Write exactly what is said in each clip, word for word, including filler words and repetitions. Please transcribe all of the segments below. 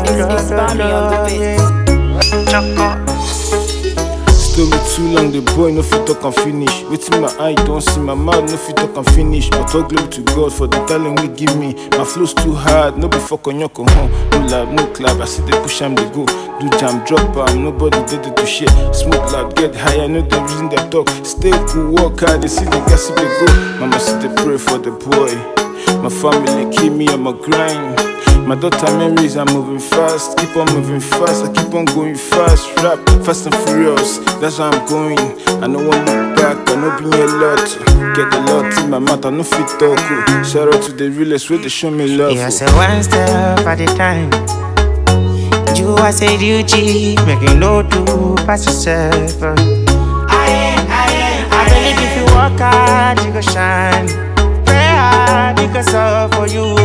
It's, it's Bambi on the beat. Choco. Story too long, the boy no fit talk and finish. Waiting my eye don't see, my mouth no fit talk and finish. But all glory to God for the talent we give me. My flow's too hard, no be fuck on your home. No lab, no clap, I see they push am, they go. Do jam, drop am, nobody did it to share. Smoke loud, get high, I know the reason they talk. Stay cool, work hard, they see the gas if they go. Mama see they pray for the boy. My family keep me on my grind. My daughter memories are moving fast. Keep on moving fast, I keep on going fast. Rap, fast and furious, that's where I'm going. I no one look back, I know bring a lot. Get a lot in my mouth, I no fit talk. Oh. Shout out to the realest way they show me love. Yeah, say one step at a time. You I say duty, make you know to pass yourself. I, I, I believe if you work hard, you go shine. Pray hard, you go solve for you.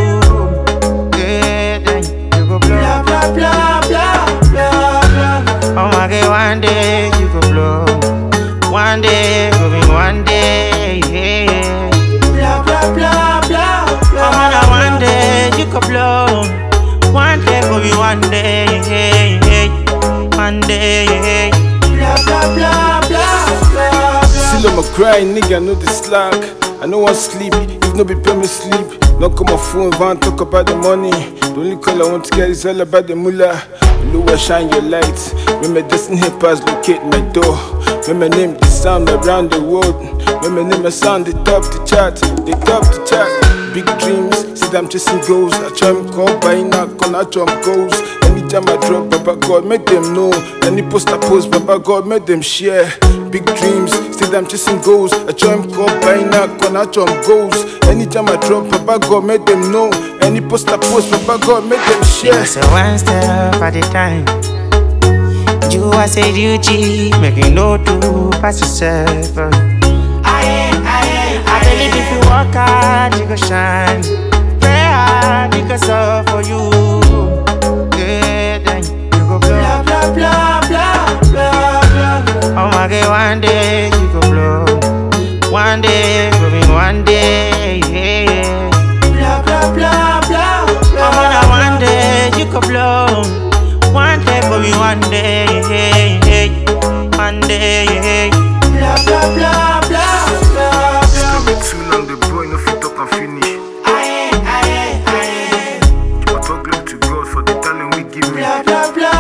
Blah, blah, blah, blah, blah, blah. Oh my God, one day you go blow. One day, going one day, yeah. Blah, blah, blah, blah, blah. Oh my God, one day you go blow. One day, going one day, yeah. One day, yeah. Blah, blah, blah, blah, blah. Still on my grind, nigga, know the slack. I know one sleep, if no be pay me sleep. Don't call my phone, van talk about the money. The only call I want to get is all about the mullah. Lua, shine your light. When my destiny pass, locate my door. When my name the sound around the world. When my name a sound, they top the chart. They top the chart. Big dreams, see them chasing goals. I try me come by now, con I try goals. Anytime I drop, Baba God, make them know. Any post I post, Baba God, make them share. Big dreams, see them chasing goals. I try me come by now, con I try goals. Anytime I drop, Baba God, make them know. Any post I post, Baba God, make them share. Yeah, say one step at a time. You I say duty, make you know to pass yourself. I, I, I believe if you work hard, you go shine. Pray hard, you go solve for you. Yeah, then you go blow. Blah, blah, blah, blah, blah, blah. Oh my God, one day you go blow. One day, going one day, yeah. Blah, blah, blah, blah, blah. Oh my God, one day you go blow. One day, going one day, yeah. One day, yeah. Blah, blah, blah, blah, blah, blah. Story too long, the boy no fit talk and finish. Aye, aye, aye. But all glory to God for the talent we give me. Blah, blah, blah.